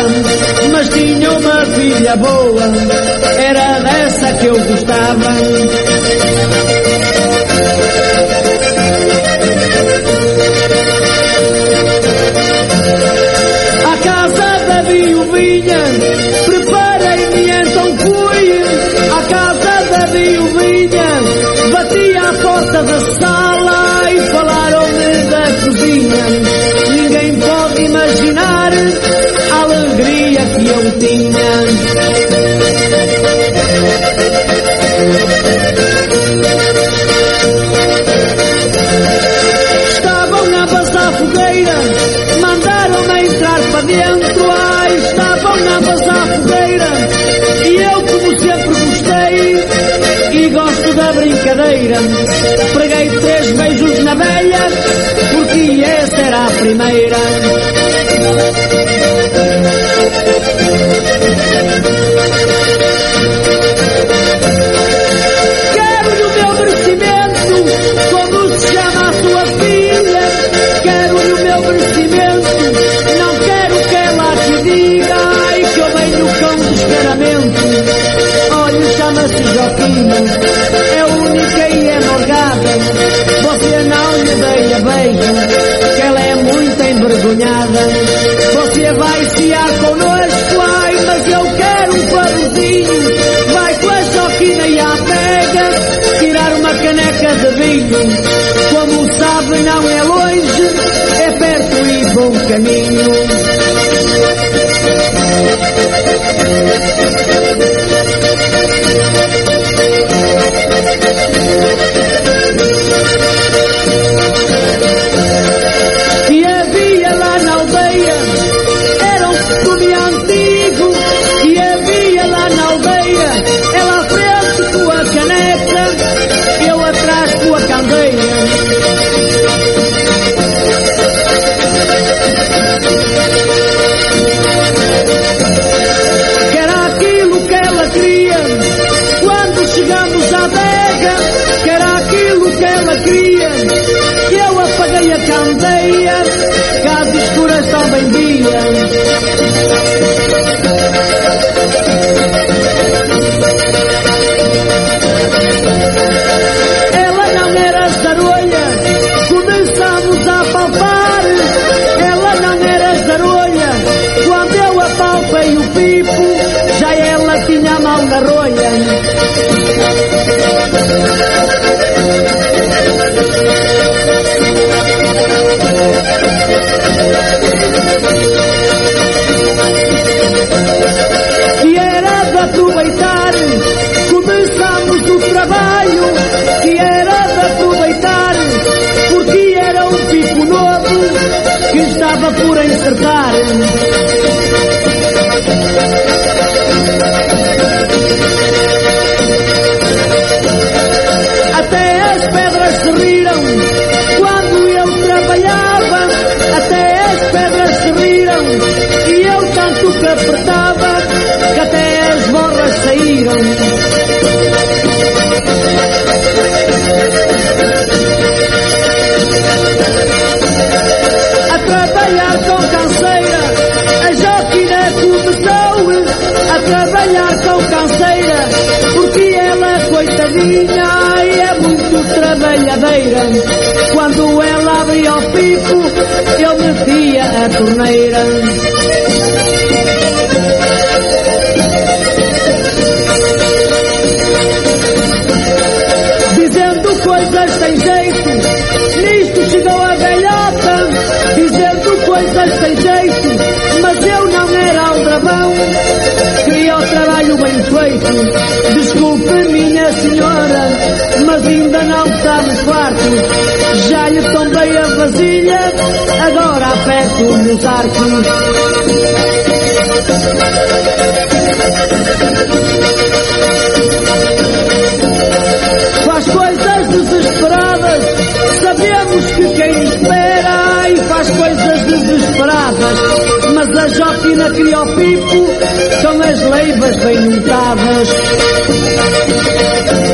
mas tinha uma filha boa, era dessa que eu gostava. À casa da viuvinha, preparei-me então fui. À casa da viuvinha, bati à porta da sala e falaram-me da cozinha. Ninguém pode imaginar a alegria que eu tinha. Estavam a passar fogueira, mandaram-me entrar para dentro. Ai, estavam a passar fogueira, e eu como sempre gostei e gosto da brincadeira. Preguei 3 beijos na veia, porque essa era a primeira. Quero o meu merecimento, como se chama a sua filha. Quero o meu merecimento, não quero que ela te diga ai, que eu venho com descaramento. Olha, chama-se Joaquina, é única e é morgada. Você não lhe dê a beijo, que ela é muito envergonhada. Você vai esquiar connosco, ai, mas eu quero um farozinho. Vai com a Joaquina e à pega, tirar uma caneca de vinho. Como sabe não é longe, é perto e bom caminho. Que havia lá na aldeia era um costume antigo. Que havia lá na aldeia, ela à frente com a caneca, eu atrás com a candeia. Que era aquilo que ela queria quando chegamos à adega. Que era aquilo que ela queria, que eu apaguei a candeia, caso escureça bem dia. Ela não era zarolha, começamos a palpar. Ela não era zarolha, quando eu apalpei o pipo, já ela tinha a mão na rolha. Que era de aproveitar, começamos o trabalho. Que era de aproveitar, porque era um pipo novo que estava por encercar. Até as pedras se riram quando eu trabalhava. Até as pedras se riram e eu tanto que apertava, que até as borras saíram. A trabalhar com canseira, a Joaquina começou a trabalhar com canseira, porque ela, coitadinha, é muito trabalhadeira. Quando ela abria o pipo, eu metia a torneira. Dizendo coisas sem jeito, nisto chegou a velhota. Dizendo coisas sem jeito, mas eu não era aldrabão, queria o trabalho bem feito. Desculpe, minha senhora, mas ainda não estamos fartos. Já lhe tombei a vasilha, agora aperto-lhe os arcos. Faz coisas desesperadas, sabemos que quem espera e faz coisas desesperadas. Mas a Joaquina cria o pipo com as leivas bem untadas.